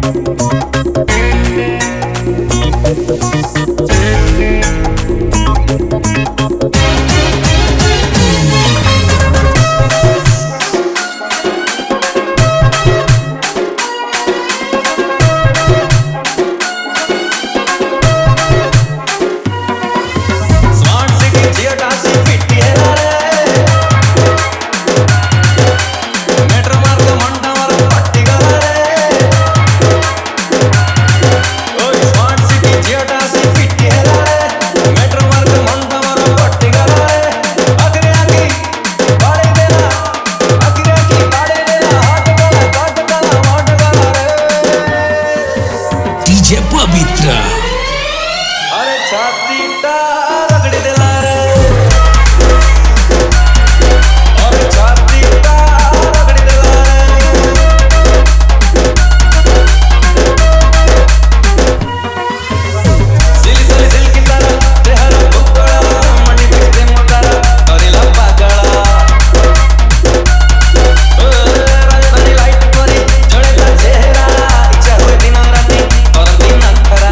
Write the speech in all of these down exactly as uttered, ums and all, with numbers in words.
अरे छाती टा रगड़ी देला रे, अरे छाती टा रगड़ी देला रे। सिली सिली सिल की तारा तेहरा भुक्कड़ा मंडी बिकते मोटारा करेला पागड़ा। राजधानी लाइट परी जड़ेला चेहरा इच्छा हुए दिन राती करती नखरा।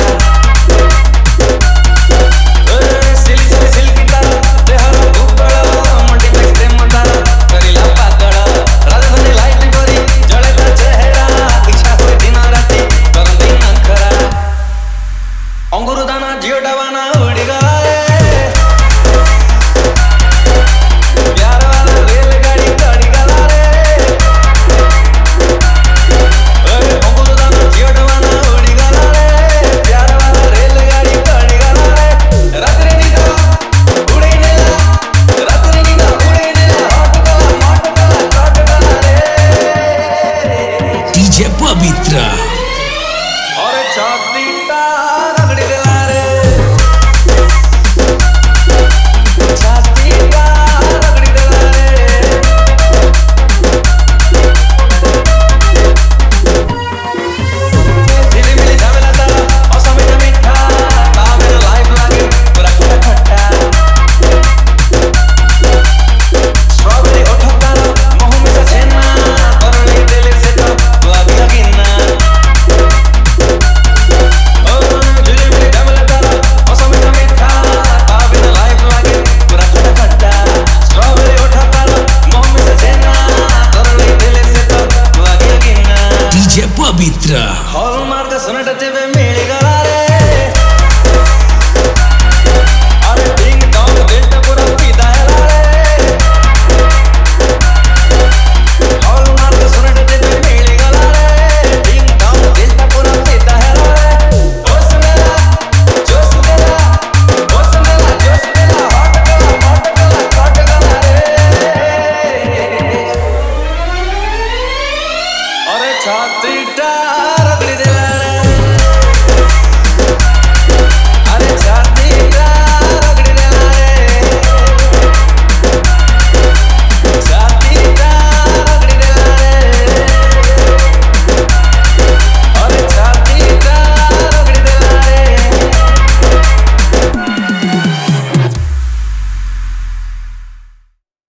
अंगूर दाना जियो डवाना उड़ी गया रे, प्यार वाला रेलगाड़ी गाड़ी गया रे। अंगूर दाना जियो डवाना उड़ी गया रे, प्यार वाला रेलगाड़ी गाड़ी गया रे। रात्रि नींदा उड़े नेला, रात्रि नींदा उड़े नेला, हट गला माट गला काट गला रे। डीजे पवित्र और छाती टा रगड़ी देला रे, छाती टा रगड़ी देला रे। दिली मिली झमेला तारा असमित मीठा ता मेरा लाइफ लागे पूरा खट्टा खट्टा। स्ट्रॉबेरी ओठ तारा मुंह में सा छेना और नहीं दिल से तो लगी लगी ना। डीजे पवित्र हॉलमार्क सोनेटाचे मिळेगा